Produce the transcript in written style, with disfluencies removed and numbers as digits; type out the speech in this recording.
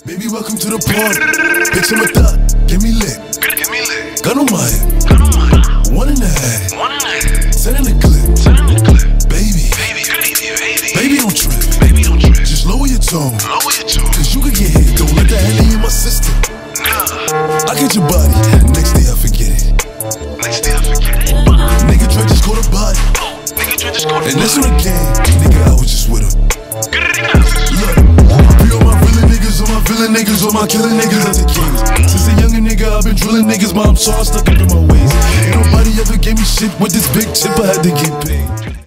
Baby, welcome to the party. Bitch, I'm a thot. Get me lit. Gun on my head. 1.5. Send in the clip. Baby, don't trip. Just lower your tone. Cause you could get hit. Don't let that hang in my system. I get your body. Next day I forget it. Nigga Dre just caught a body. And that's on the game. Nigga, I was just with him. Look, be all my villain niggas, all my villain niggas, all my killing niggas as a kings. Since a younger nigga, I've been drilling niggas, mom, so I'm stuck up in my ways. Ain't nobody ever gave me shit with this big chip, I had to get paid.